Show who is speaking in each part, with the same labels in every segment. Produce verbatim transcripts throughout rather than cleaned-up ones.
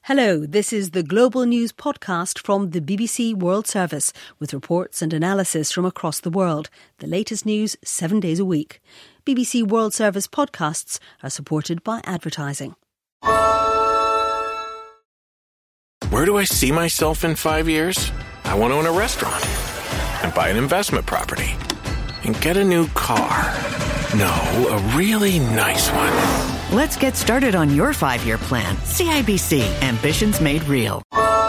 Speaker 1: Hello, this is the Global News podcast from the B B C World Service with reports and analysis from across the world. The latest news seven days a week. B B C World Service podcasts are supported by advertising.
Speaker 2: Where do I see myself in five years? I want to own a restaurant and buy an investment property and get a new car. No, a really nice one.
Speaker 3: Let's get started on your five-year plan. C I B C. Ambitions made real.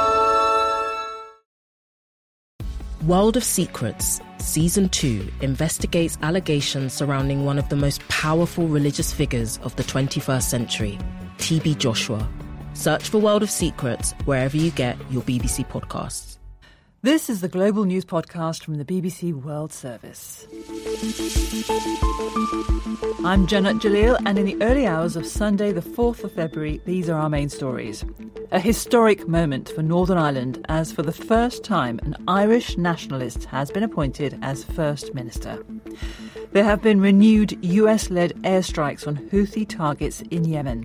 Speaker 4: World of Secrets, Season two investigates allegations surrounding one of the most powerful religious figures of the twenty-first century, T B Joshua. Search for World of Secrets wherever you get your B B C podcasts.
Speaker 5: This is the Global News podcast from the B B C World Service. I'm Jannat Jalil, and in the early hours of Sunday the fourth of February, these are our main stories. A historic moment for Northern Ireland as for the first time an Irish nationalist has been appointed as First Minister. There have been renewed U S-led airstrikes on Houthi targets in Yemen.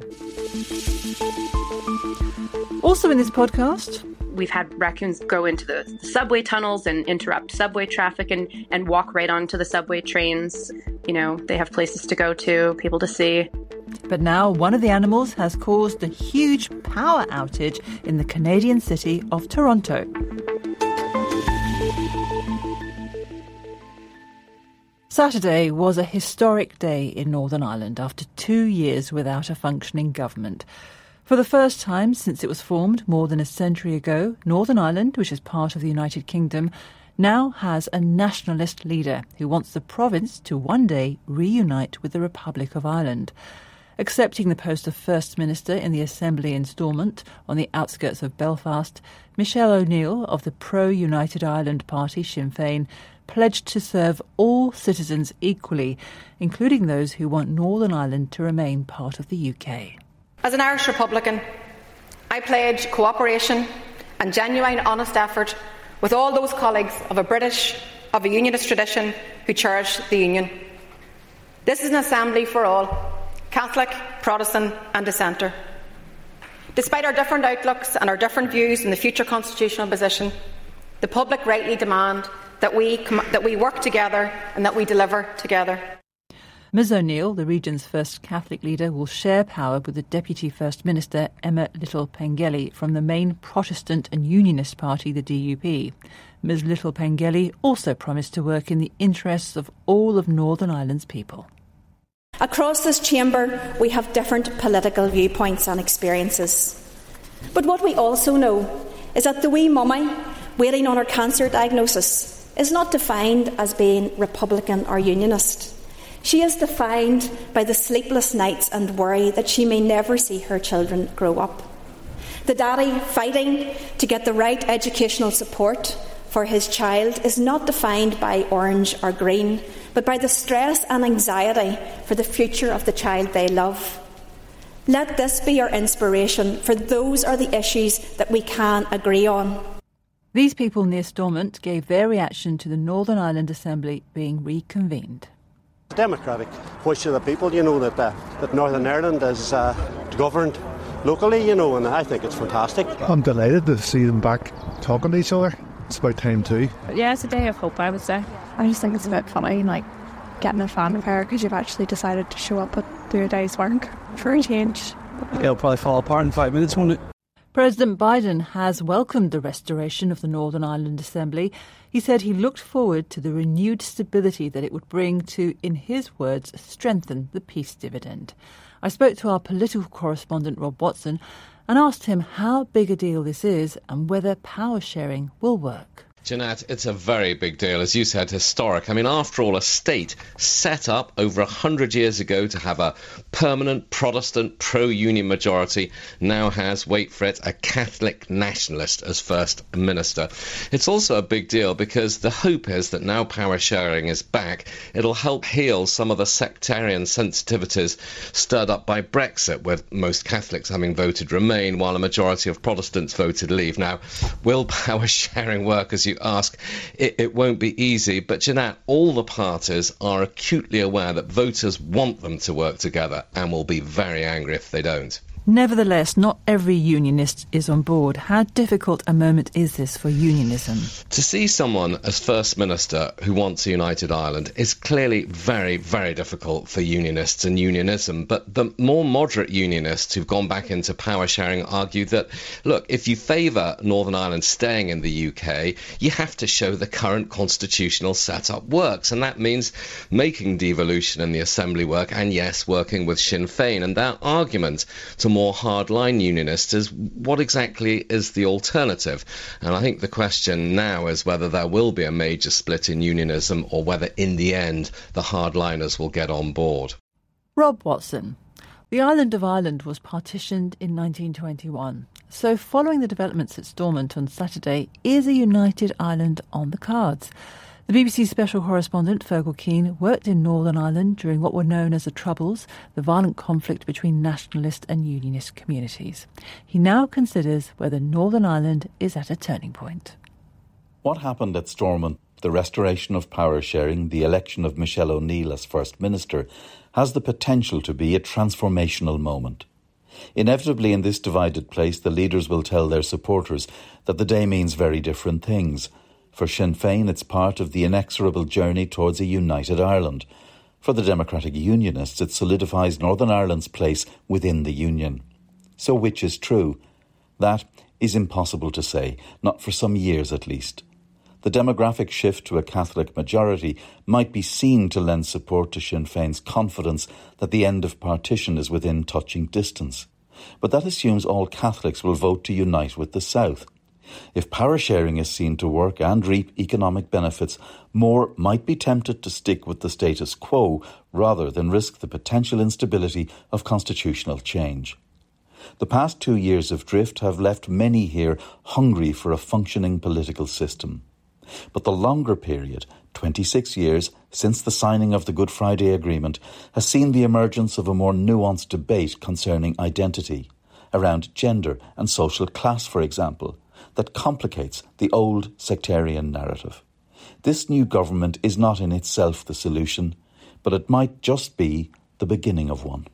Speaker 5: Also in this podcast,
Speaker 6: we've had raccoons go into the subway tunnels and interrupt subway traffic and, and walk right onto the subway trains. You know, they have places to go to, people to see.
Speaker 5: But now one of the animals has caused a huge power outage in the Canadian city of Toronto. Saturday was a historic day in Northern Ireland after two years without a functioning government. For the first time since it was formed more than a century ago, Northern Ireland, which is part of the United Kingdom, now has a nationalist leader who wants the province to one day reunite with the Republic of Ireland. Accepting the post of First Minister in the Assembly in Stormont, on the outskirts of Belfast, Michelle O'Neill of the pro-United Ireland party Sinn Féin pledged to serve all citizens equally, including those who want Northern Ireland to remain part of the U K.
Speaker 7: As an Irish Republican, I pledge cooperation and genuine honest effort with all those colleagues of a British, of a Unionist tradition who cherish the Union. This is an assembly for all, Catholic, Protestant and dissenter. Despite our different outlooks and our different views in the future constitutional position, the public rightly demand that we, that we work together and that we deliver together.
Speaker 5: Ms O'Neill, the region's first Catholic leader, will share power with the Deputy First Minister Emma Little-Pengelly from the main Protestant and Unionist party, the D U P. Ms Little-Pengelly also promised to work in the interests of all of Northern Ireland's people.
Speaker 8: Across this chamber, we have different political viewpoints and experiences. But what we also know is that the wee mummy waiting on her cancer diagnosis is not defined as being Republican or Unionist. She is defined by the sleepless nights and worry that she may never see her children grow up. The daddy fighting to get the right educational support for his child is not defined by orange or green, but by the stress and anxiety for the future of the child they love. Let this be our inspiration, for those are the issues that we can agree on.
Speaker 5: These people near Stormont gave their reaction to the Northern Ireland Assembly being reconvened.
Speaker 9: The democratic voice of the people, you know, that uh, that Northern Ireland is uh, governed locally, you know, and I think it's fantastic.
Speaker 10: I'm delighted to see them back talking to each other. It's about time too.
Speaker 11: Yeah, it's a day of hope, I would say.
Speaker 12: I just think it's a bit funny, like, getting a fanfare because you've actually decided to show up at do a day's work for a change.
Speaker 13: It'll probably fall apart in five minutes, won't it?
Speaker 5: President Biden has welcomed the restoration of the Northern Ireland Assembly. He said he looked forward to the renewed stability that it would bring to, in his words, strengthen the peace dividend. I spoke to our political correspondent Rob Watson and asked him how big a deal this is and whether power sharing will work.
Speaker 14: Jeanette, it's a very big deal, as you said, historic. I mean, after all, a state set up over a hundred years ago to have a permanent Protestant pro-union majority now has, wait for it, a Catholic nationalist as First Minister. It's also a big deal because the hope is that now power sharing is back, it'll help heal some of the sectarian sensitivities stirred up by Brexit, with most Catholics having voted Remain while a majority of Protestants voted Leave. Now, will power sharing work, as you ask? It, it won't be easy, but Jeanette, all the parties are acutely aware that voters want them to work together and will be very angry if they don't.
Speaker 5: Nevertheless, not every unionist is on board. How difficult a moment is this for unionism?
Speaker 14: To see someone as First Minister who wants a united Ireland is clearly very, very difficult for unionists and unionism. But the more moderate unionists who've gone back into power sharing argue that, look, if you favour Northern Ireland staying in the U K, you have to show the current constitutional setup works. And that means making devolution in the Assembly work and, yes, working with Sinn Féin. And that argument to more hardline unionists is what exactly is the alternative? And I think the question now is whether there will be a major split in unionism or whether in the end the hardliners will get on board.
Speaker 5: Rob Watson. The island of Ireland was partitioned in nineteen twenty-one. So following the developments at Stormont on Saturday, is a united Ireland on the cards? The B B C special correspondent Fergal Keane worked in Northern Ireland during what were known as the Troubles, the violent conflict between nationalist and unionist communities. He now considers whether Northern Ireland is at a turning point.
Speaker 15: What happened at Stormont, the restoration of power sharing, the election of Michelle O'Neill as First Minister, has the potential to be a transformational moment. Inevitably in this divided place, the leaders will tell their supporters that the day means very different things. For Sinn Féin, it's part of the inexorable journey towards a united Ireland. For the Democratic Unionists, it solidifies Northern Ireland's place within the Union. So which is true? That is impossible to say, not for some years at least. The demographic shift to a Catholic majority might be seen to lend support to Sinn Féin's confidence that the end of partition is within touching distance. But that assumes all Catholics will vote to unite with the South. If power sharing is seen to work and reap economic benefits, more might be tempted to stick with the status quo rather than risk the potential instability of constitutional change. The past two years of drift have left many here hungry for a functioning political system. But the longer period, twenty-six years since the signing of the Good Friday Agreement, has seen the emergence of a more nuanced debate concerning identity, around gender and social class, for example, that complicates the old sectarian narrative. This new government is not in itself the solution, but it might just be the beginning of one.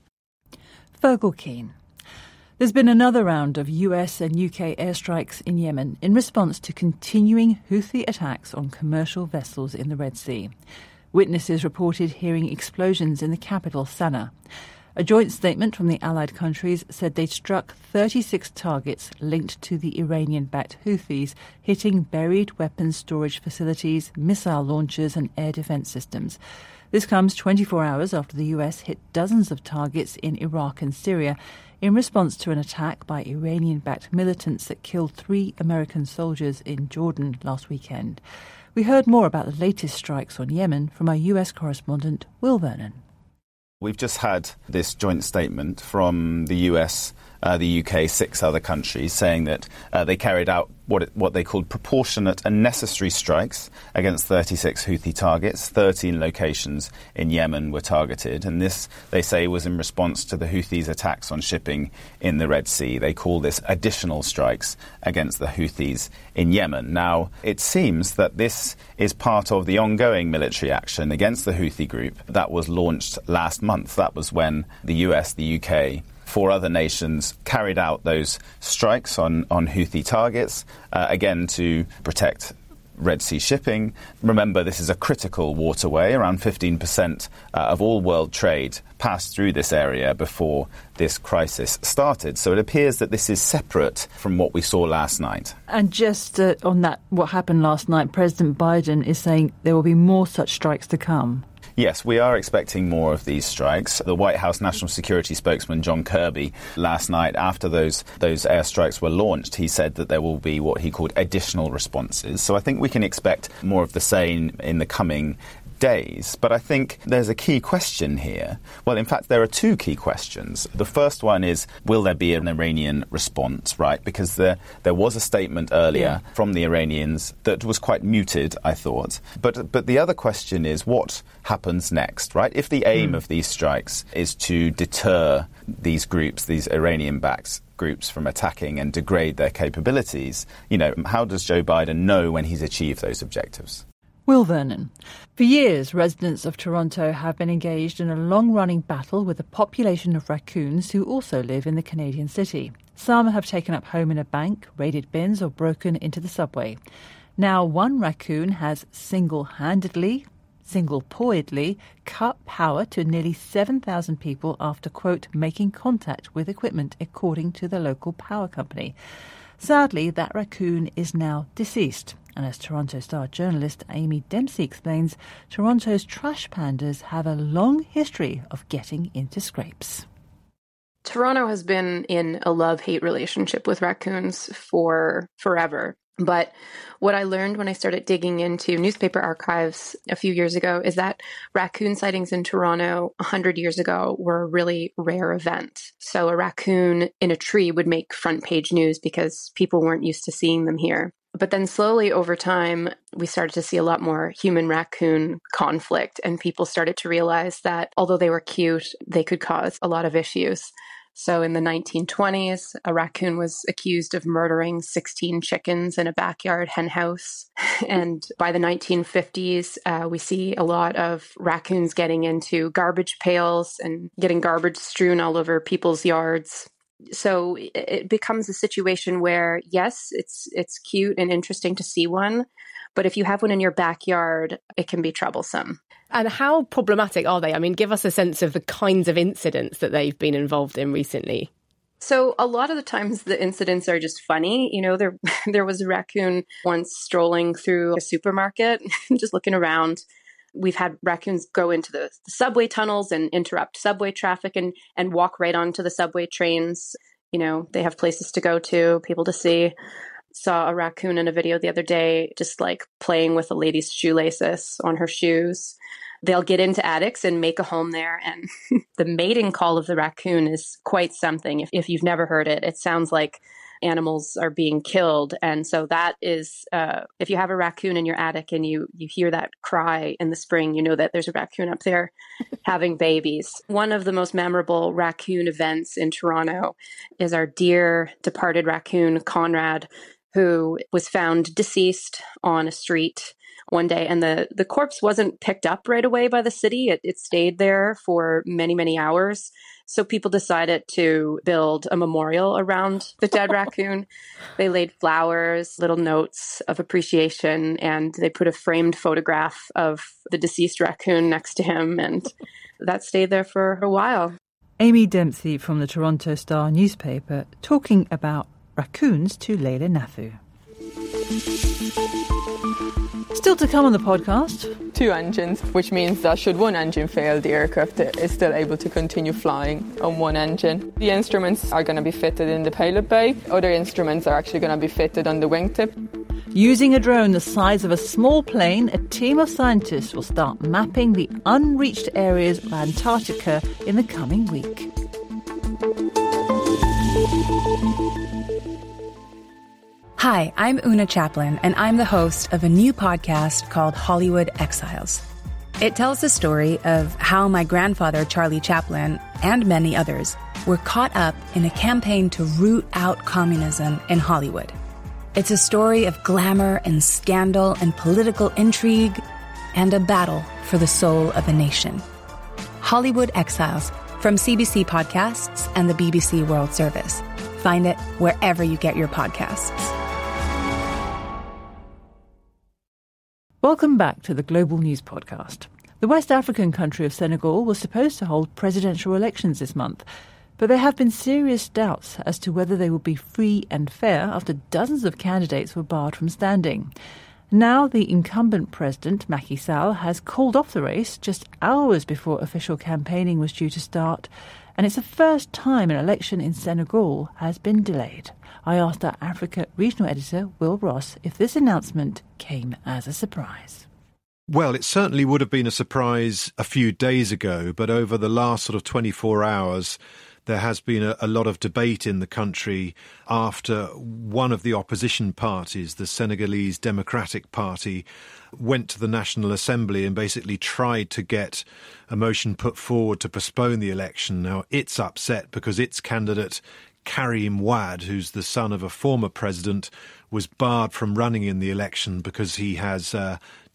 Speaker 5: Fergal Keane. There's been another round of U S and U K airstrikes in Yemen in response to continuing Houthi attacks on commercial vessels in the Red Sea. Witnesses reported hearing explosions in the capital, Sana'a. A joint statement from the allied countries said they'd struck thirty-six targets linked to the Iranian-backed Houthis, hitting buried weapons storage facilities, missile launchers and air defence systems. This comes twenty-four hours after the U S hit dozens of targets in Iraq and Syria in response to an attack by Iranian-backed militants that killed three American soldiers in Jordan last weekend. We heard more about the latest strikes on Yemen from our U S correspondent, Will Vernon.
Speaker 16: We've just had this joint statement from the U S, uh, the U K, six other countries saying that uh, they carried out what it, what they called proportionate and necessary strikes against thirty-six Houthi targets. thirteen locations in Yemen were targeted, and this, they say, was in response to the Houthis' attacks on shipping in the Red Sea. They call this additional strikes against the Houthis in Yemen. Now, it seems that this is part of the ongoing military action against the Houthi group that was launched last month. That was when the U S, the U K, four other nations carried out those strikes on, on Houthi targets, uh, again to protect Red Sea shipping. Remember, this is a critical waterway. Around fifteen percent uh, of all world trade passed through this area before this crisis started. So it appears that this is separate from what we saw last night.
Speaker 5: And just uh, on that, what happened last night, President Biden is saying there will be more such strikes to come.
Speaker 16: Yes, we are expecting more of these strikes. The White House National Security spokesman John Kirby last night, after those those airstrikes were launched, he said that there will be what he called additional responses. So I think we can expect more of the same in the coming days. But I think there's a key question here. Well, in fact, there are two key questions. The first one is, will there be an Iranian response, right? Because there, there was a statement earlier yeah. from the Iranians that was quite muted, I thought. But but the other question is, what happens next, right? If the aim mm. of these strikes is to deter these groups, these Iranian-backed groups, from attacking and degrade their capabilities, you know, how does Joe Biden know when he's achieved those objectives?
Speaker 5: Will Vernon. For years, residents of Toronto have been engaged in a long-running battle with a population of raccoons who also live in the Canadian city. Some have taken up home in a bank, raided bins or broken into the subway. Now one raccoon has single-handedly, single-pointedly cut power to nearly seven thousand people after, quote, making contact with equipment, according to the local power company. Sadly, that raccoon is now deceased. And as Toronto Star journalist Amy Dempsey explains, Toronto's trash pandas have a long history of getting into scrapes.
Speaker 6: Toronto has been in a love-hate relationship with raccoons for forever. But what I learned when I started digging into newspaper archives a few years ago is that raccoon sightings in Toronto one hundred years ago were a really rare event. So a raccoon in a tree would make front page news because people weren't used to seeing them here. But then slowly over time, we started to see a lot more human-raccoon conflict, and people started to realize that although they were cute, they could cause a lot of issues. So in the nineteen twenties, a raccoon was accused of murdering sixteen chickens in a backyard hen house. And by the nineteen fifties, uh, we see a lot of raccoons getting into garbage pails and getting garbage strewn all over people's yards. So it becomes a situation where, yes, it's it's cute and interesting to see one, but if you have one in your backyard, it can be troublesome.
Speaker 17: And how problematic are they? I mean, give us a sense of the kinds of incidents that they've been involved in recently.
Speaker 6: So a lot of the times the incidents are just funny. You know, there there was a raccoon once strolling through a supermarket, just looking around. We've had raccoons go into the, the subway tunnels and interrupt subway traffic and, and walk right onto the subway trains. You know, they have places to go to, people to see. Saw a raccoon in a video the other day, just like playing with a lady's shoelaces on her shoes. They'll get into attics and make a home there. And the mating call of the raccoon is quite something. If, if you've never heard it, it sounds like animals are being killed. And so that is, uh, if you have a raccoon in your attic and you, you hear that cry in the spring, you know that there's a raccoon up there having babies. One of the most memorable raccoon events in Toronto is our dear departed raccoon, Conrad, who was found deceased on a street one day. And the, the corpse wasn't picked up right away by the city. It, it stayed there for many, many hours. So people decided to build a memorial around the dead raccoon. They laid flowers, little notes of appreciation, and they put a framed photograph of the deceased raccoon next to him. And that stayed there for a while.
Speaker 5: Amy Dempsey from the Toronto Star newspaper talking about raccoons to Leila Nathu. Still to come on the podcast.
Speaker 18: Two engines, which means that should one engine fail, the aircraft is still able to continue flying on one engine. The instruments are going to be fitted in the payload bay. Other instruments are actually going to be fitted on the wingtip.
Speaker 5: Using a drone the size of a small plane, a team of scientists will start mapping the unreached areas of Antarctica in the coming week.
Speaker 19: Hi, I'm Una Chaplin, and I'm the host of a new podcast called Hollywood Exiles. It tells the story of how my grandfather, Charlie Chaplin, and many others were caught up in a campaign to root out communism in Hollywood. It's a story of glamour and scandal and political intrigue and a battle for the soul of a nation. Hollywood Exiles from C B C Podcasts and the B B C World Service. Find it wherever you get your podcasts.
Speaker 5: Welcome back to the Global News Podcast. The West African country of Senegal was supposed to hold presidential elections this month, but there have been serious doubts as to whether they will be free and fair after dozens of candidates were barred from standing. Now the incumbent president, Macky Sall, has called off the race just hours before official campaigning was due to start, and it's the first time an election in Senegal has been delayed. I asked our Africa regional editor, Will Ross, if this announcement came as a surprise.
Speaker 10: Well, it certainly would have been a surprise a few days ago, but over the last sort of twenty-four hours, there has been a, a lot of debate in the country after one of the opposition parties, the Senegalese Democratic Party, went to the National Assembly and basically tried to get a motion put forward to postpone the election. Now, it's upset because its candidate, Karim Wade, who's the son of a former president, was barred from running in the election because he has uh,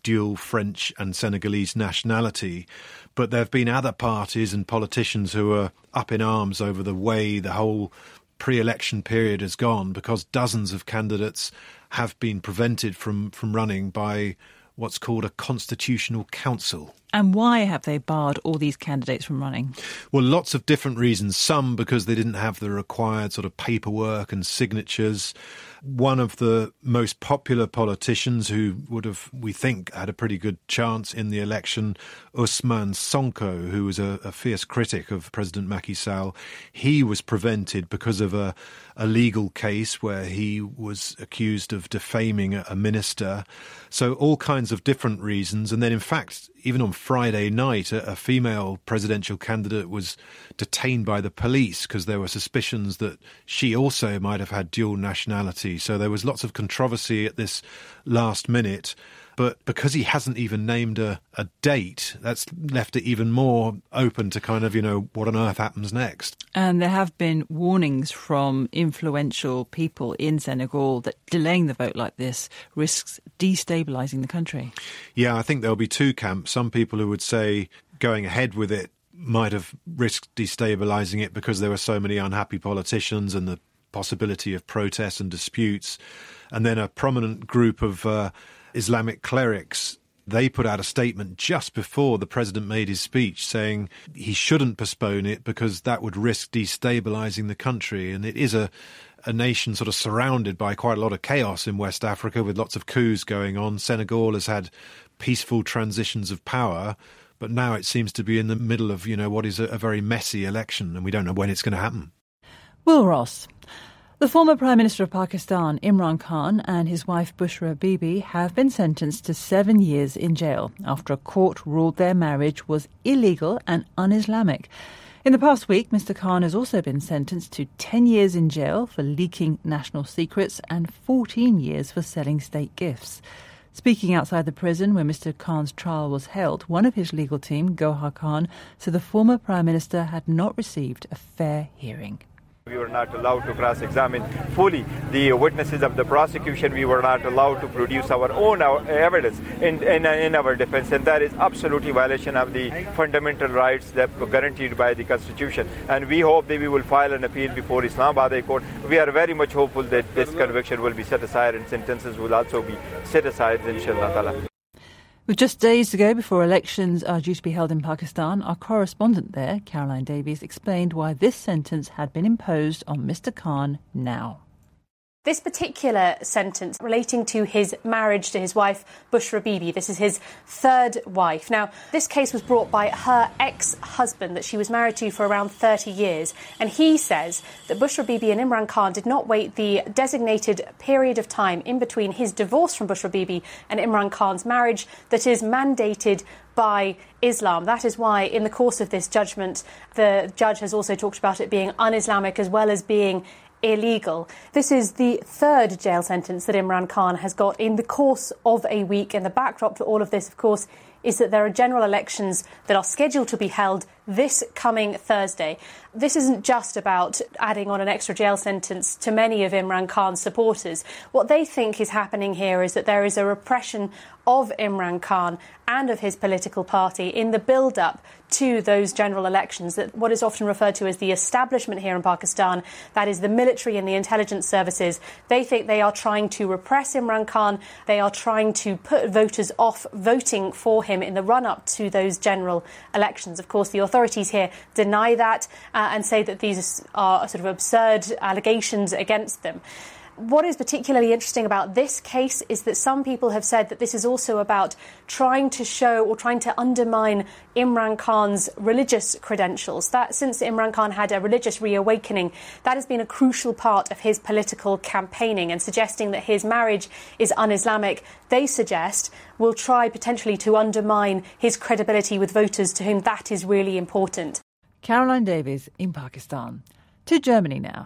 Speaker 10: dual French and Senegalese nationality. But there have been other parties and politicians who are up in arms over the way the whole pre-election period has gone, because dozens of candidates have been prevented from, from running by what's called a constitutional council.
Speaker 5: And why have they barred all these candidates from running?
Speaker 10: Well, lots of different reasons. Some because they didn't have the required sort of paperwork and signatures. One of the most popular politicians who would have, we think, had a pretty good chance in the election, Ousmane Sonko, who was a, a fierce critic of President Macky Sall, he was prevented because of a, a legal case where he was accused of defaming a, a minister. So all kinds of different reasons. And then, in fact, even on Friday night, a, a female presidential candidate was detained by the police because there were suspicions that she also might have had dual nationality. So there was lots of controversy at this last minute. But because he hasn't even named a, a date, that's left it even more open to kind of, you know, what on earth happens next.
Speaker 5: And there have been warnings from influential people in Senegal that delaying the vote like this risks destabilising the country.
Speaker 10: Yeah, I think there'll be two camps. Some people who would say going ahead with it might have risked destabilising it because there were so many unhappy politicians and the possibility of protests and disputes. And then a prominent group of uh, Islamic clerics, they put out a statement just before the president made his speech saying he shouldn't postpone it because that would risk destabilising the country. And it is a, a nation sort of surrounded by quite a lot of chaos in West Africa with lots of coups going on. Senegal has had peaceful transitions of power, but now it seems to be in the middle of, you know, what is a, a very messy election, and we don't know when it's going to happen.
Speaker 5: Will Ross. The former Prime Minister of Pakistan, Imran Khan, and his wife Bushra Bibi have been sentenced to seven years in jail after a court ruled their marriage was illegal and un-Islamic. In the past week, Mister Khan has also been sentenced to ten years in jail for leaking national secrets and fourteen years for selling state gifts. Speaking outside the prison where Mister Khan's trial was held, one of his legal team, Gohar Khan, said the former Prime Minister had not received a fair hearing.
Speaker 20: We were not allowed to cross-examine fully the witnesses of the prosecution. We were not allowed to produce our own evidence in, in, in our defense, and that is absolutely violation of the fundamental rights that were guaranteed by the Constitution. And we hope that we will file an appeal before Islamabad High Court. We are very much hopeful that this conviction will be set aside and sentences will also be set aside, inshallah ta'ala.
Speaker 5: With just days to go before elections are due to be held in Pakistan, our correspondent there, Caroline Davies, explained why this sentence had been imposed on Mister Khan now.
Speaker 21: This particular sentence relating to his marriage to his wife, Bushra Bibi, this is his third wife. Now, this case was brought by her ex-husband that she was married to for around thirty years. And he says that Bushra Bibi and Imran Khan did not wait the designated period of time in between his divorce from Bushra Bibi and Imran Khan's marriage that is mandated by Islam. That is why, in the course of this judgment, the judge has also talked about it being un-Islamic as well as being illegal. This is the third jail sentence that Imran Khan has got in the course of a week. And the backdrop to all of this, of course, is that there are general elections that are scheduled to be held this coming Thursday. This isn't just about adding on an extra jail sentence to many of Imran Khan's supporters. What they think is happening here is that there is a repression of Imran Khan and of his political party in the build-up to those general elections, that what is often referred to as the establishment here in Pakistan, that is the military and the intelligence services. They think they are trying to repress Imran Khan. They are trying to put voters off voting for him in the run-up to those general elections. Of course, the authorities here deny that uh, and say that these are sort of absurd allegations against them. What is particularly interesting about this case is that some people have said that this is also about trying to show or trying to undermine Imran Khan's religious credentials. That since Imran Khan had a religious reawakening, that has been a crucial part of his political campaigning, and suggesting that his marriage is un-Islamic, they suggest, will try potentially to undermine his credibility with voters to whom that is really important.
Speaker 5: Caroline Davies in Pakistan. To Germany now,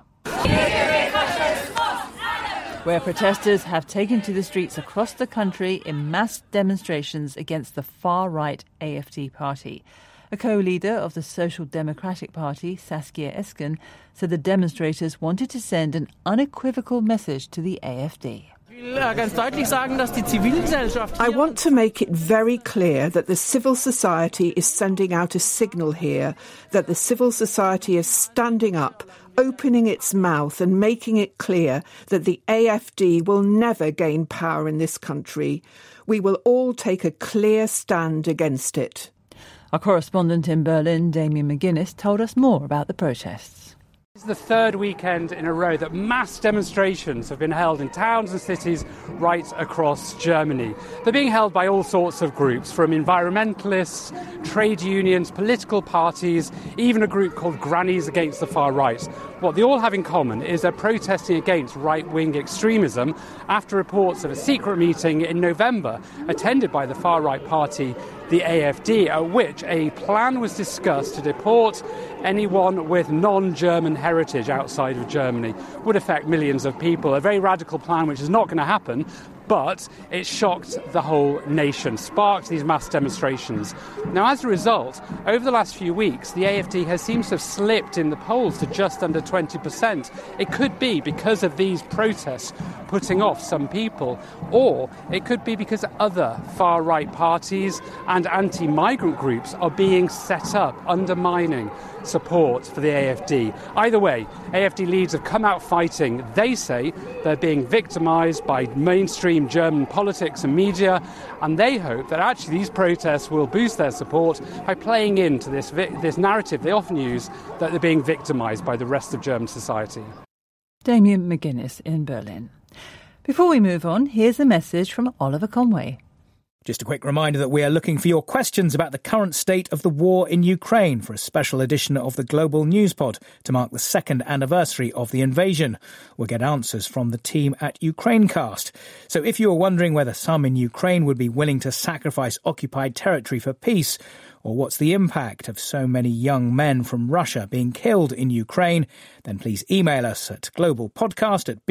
Speaker 5: where protesters have taken to the streets across the country in mass demonstrations against the far-right A F D party. A co-leader of the Social Democratic Party, Saskia Esken, said the demonstrators wanted to send an unequivocal message to the A F D.
Speaker 22: We
Speaker 1: I want to make it very clear that the civil society is sending out a signal here, that the civil society is standing up, opening its mouth and making it clear that the A F D will never gain power in this country. We will all take a clear stand against it.
Speaker 5: Our correspondent in Berlin, Damien McGuinness, told us more about the protests.
Speaker 22: This is the third weekend in a row that mass demonstrations have been held in towns and cities right across Germany. They're being held by all sorts of groups, from environmentalists, trade unions, political parties, even a group called Grannies Against the Far Right. What they all have in common is they're protesting against right-wing extremism after reports of a secret meeting in November attended by the far-right party, the A F D, at which a plan was discussed to deport anyone with non-German heritage outside of Germany. Would affect millions of people. A very radical plan which is not going to happen, but it shocked the whole nation, sparked these mass demonstrations. Now, as a result, over the last few weeks, the A F D has seemed to have slipped in the polls to just under twenty percent. It could be because of these protests putting off some people, or it could be because other far-right parties and anti-migrant groups are being set up, undermining support for the A F D. Either way, A F D leaders have come out fighting. They say they're being victimised by mainstream German politics and media, and they hope that actually these protests will boost their support by playing into this, this narrative they often use that they're being victimised by the rest of German society.
Speaker 5: Damien McGuinness in Berlin. Before we move on, here's a message from Oliver Conway.
Speaker 23: Just a quick reminder that we are looking for your questions about the current state of the war in Ukraine for a special edition of the Global News Pod to mark the second anniversary of the invasion. We'll get answers from the team at Ukrainecast. So if you are wondering whether some in Ukraine would be willing to sacrifice occupied territory for peace, or what's the impact of so many young men from Russia being killed in Ukraine, then please email us at globalpodcast at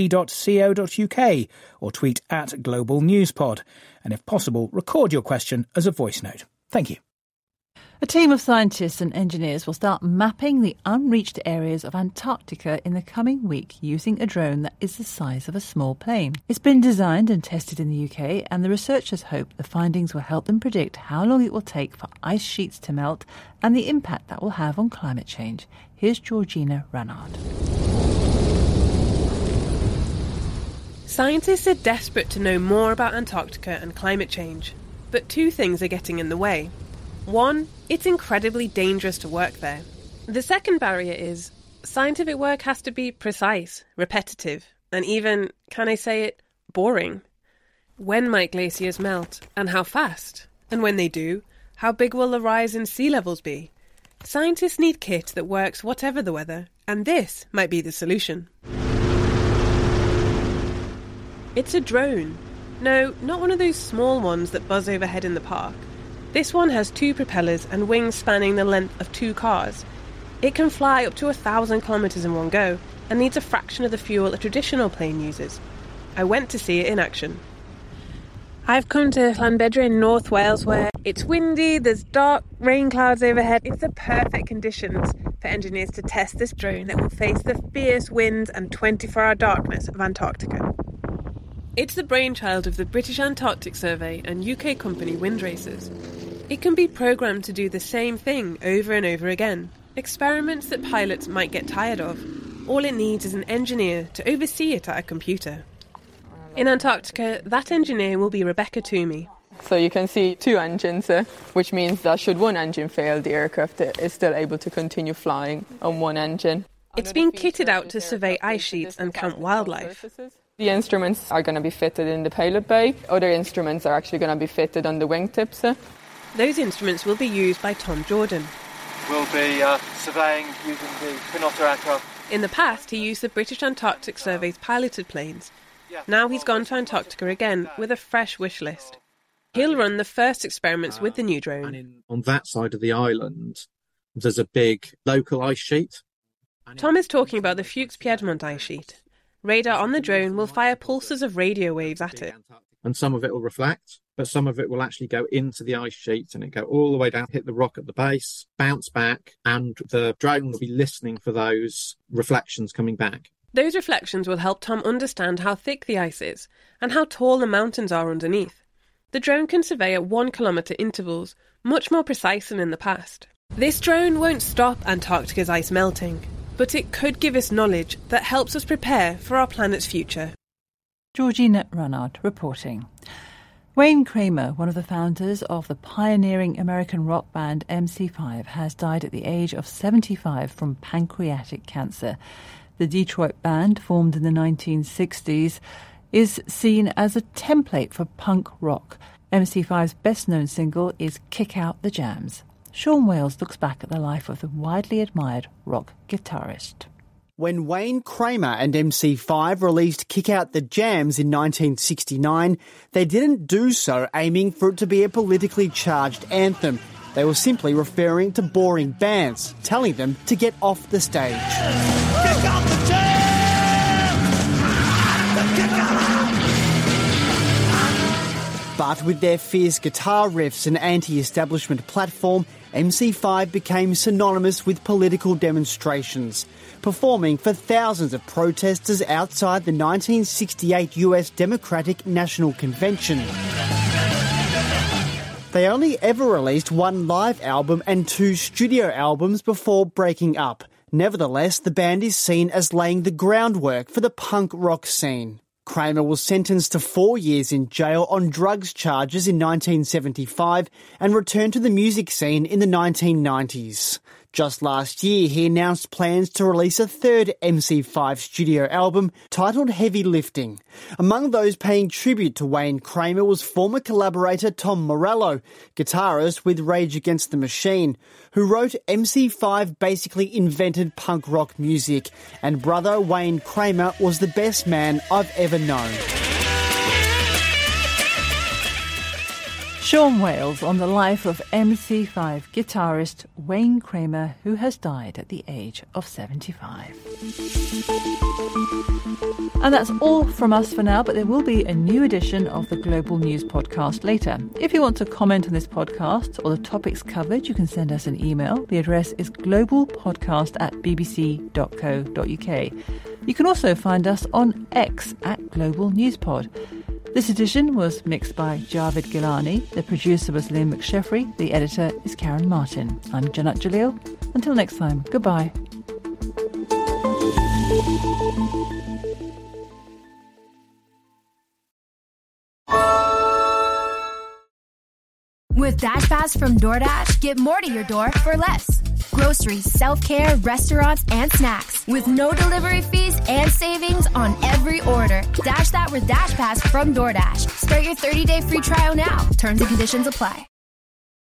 Speaker 23: bbc.co.uk or tweet at globalnewspod. And if possible, record your question as a voice note. Thank you.
Speaker 5: A team of scientists and engineers will start mapping the unreached areas of Antarctica in the coming week using a drone that is the size of a small plane. It's been designed and tested in the U K, and the researchers hope the findings will help them predict how long it will take for ice sheets to melt and the impact that will have on climate change. Here's Georgina Ranard.
Speaker 24: Scientists are desperate to know more about Antarctica and climate change, but two things are getting in the way. One, it's incredibly dangerous to work there. The second barrier is scientific work has to be precise, repetitive, and even, can I say it, boring. When might glaciers melt, and how fast? And when they do, how big will the rise in sea levels be? Scientists need kit that works whatever the weather, and this might be the solution. It's a drone. No, not one of those small ones that buzz overhead in the park. This one has two propellers and wings spanning the length of two cars. It can fly up to a thousand kilometres in one go and needs a fraction of the fuel a traditional plane uses. I went to see it in action. I've come to Llanbedra in North Wales, where it's windy, there's dark rain clouds overhead. It's the perfect conditions for engineers to test this drone that will face the fierce winds and twenty-four hour darkness of Antarctica. It's the brainchild of the British Antarctic Survey and U K company Windracers. It can be programmed to do the same thing over and over again, experiments that pilots might get tired of. All it needs is an engineer to oversee it at a computer. In Antarctica, that engineer will be Rebecca Toomey.
Speaker 18: So you can see two engines, uh, which means that should one engine fail, the aircraft is still able to continue flying on one engine.
Speaker 24: It's been kitted out to survey ice sheets and count wildlife.
Speaker 18: The instruments are going to be fitted in the payload bay. Other instruments are actually going to be fitted on the wingtips.
Speaker 24: Those instruments will be used by Tom Jordan.
Speaker 25: We'll be uh, surveying using the Pinotter aircraft.
Speaker 24: In the past, he used the British Antarctic Survey's piloted planes. Now he's gone to Antarctica again with a fresh wish list. He'll run the first experiments with the new drone.
Speaker 26: And in, on that side of the island, there's a big local ice sheet.
Speaker 24: Tom is talking about the Fuchs-Piedmont ice sheet. Radar on the drone will fire pulses of radio waves at it.
Speaker 26: And some of it will reflect, but some of it will actually go into the ice sheet and it go all the way down, hit the rock at the base, bounce back, and the drone will be listening for those reflections coming back.
Speaker 24: Those reflections will help Tom understand how thick the ice is and how tall the mountains are underneath. The drone can survey at one kilometre intervals, much more precise than in the past. This drone won't stop Antarctica's ice melting, but it could give us knowledge that helps us prepare for our planet's future.
Speaker 5: Georgina Ranard reporting. Wayne Kramer, one of the founders of the pioneering American rock band M C five, has died at the age of seventy-five from pancreatic cancer. The Detroit band, formed in the nineteen sixties, is seen as a template for punk rock. M C five's best-known single is Kick Out the Jams. Sean Wales looks back at the life of the widely admired rock guitarist.
Speaker 2: When Wayne Kramer and M C five released Kick Out the Jams in nineteen sixty-nine, they didn't do so aiming for it to be a politically charged anthem. They were simply referring to boring bands, telling them to get off the stage. Kick out the jams! Kick out! But with their fierce guitar riffs and anti-establishment platform, M C five became synonymous with political demonstrations, performing for thousands of protesters outside the nineteen sixty-eight U S Democratic National Convention. They only ever released one live album and two studio albums before breaking up. Nevertheless, the band is seen as laying the groundwork for the punk rock scene. Kramer was sentenced to four years in jail on drugs charges in nineteen seventy-five and returned to the music scene in the nineteen nineties. Just last year, he announced plans to release a third M C five studio album titled Heavy Lifting. Among those paying tribute to Wayne Kramer was former collaborator Tom Morello, guitarist with Rage Against the Machine, who wrote M C five basically invented punk rock music, and brother Wayne Kramer was the best man I've ever known.
Speaker 5: Sean Wales on the life of M C five guitarist Wayne Kramer, who has died at the age of seventy-five. And that's all from us for now, but there will be a new edition of the Global News Podcast later. If you want to comment on this podcast or the topics covered, you can send us an email. The address is globalpodcast at b b c dot co dot u k. You can also find us on X at Global News Pod. This edition was mixed by Javid Gilani. The producer was Lynn McSheffrey. The editor is Karen Martin. I'm Janat Jalil. Until next time, goodbye.
Speaker 3: With DashPass from DoorDash, get more to your door for less. Groceries, self-care, restaurants, and snacks. With no delivery fees and savings on every order. Dash that with DashPass from DoorDash. Start your thirty-day free trial now. Terms and conditions apply.